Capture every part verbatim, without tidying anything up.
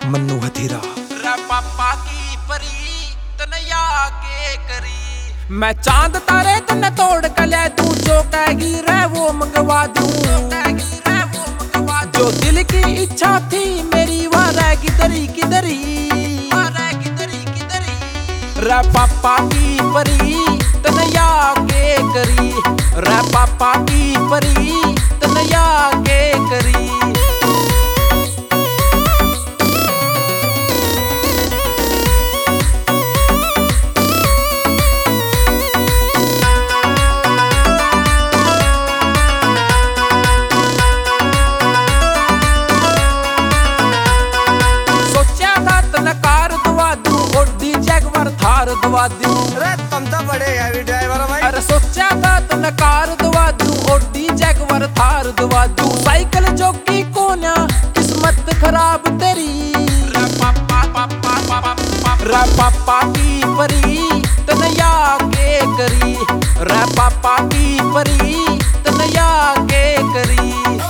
मन्नू हथीरा रे पापा की परी तनया के करी। मैं चांद तारे तने तोड़ के ले दूं, जो कहेगी रे वो मंगवा दूं। जो दिल की इच्छा थी मेरी वह रह किधरी किधरी रे पापा की परी तनया के करी। रे पापा की परी तनया के करी। दवा दूं अरे तुम तो बड़े हैवी ड्राइवर हो भाई। अरे सोचा था तने कार दवा दूं, ओडी जैगवर थार दवा दूं। साइकिल जोकी कोन्या किस्मत खराब तेरी रे पापा पापा पापा रे पापा की परी तनया के करी। रे पापा की परी तनया के करी।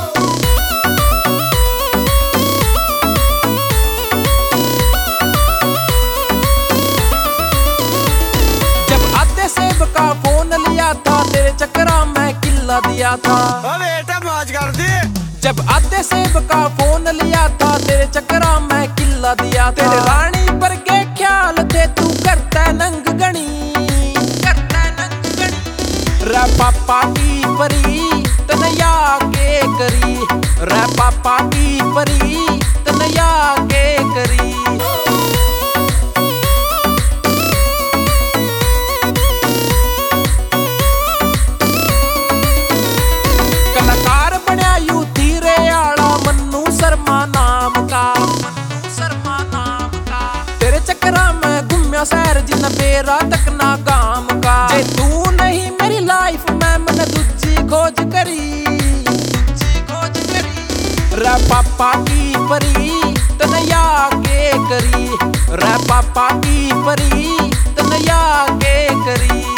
सेब का फोन लिया था, तेरे चक्करा में किल्ला दिया था। बेटा मौज कर दी। जब आधे सेब का फोन लिया था, तेरे चक्करा में किल्ला दिया था। तेरे रानी पर के ख्याल थे, तू करता नंग गणी करता नंग गणी रे पापा की परी तनया के करी। रे पापा की परी तनया के करी। शहर जिन्ना बेरा तक ना गाम का। जे तू नहीं मेरी लाइफ में मन दूजी खोज करी खोज करी रे पापा की परी तनया के करी। रे पापा की परी तनया के करी।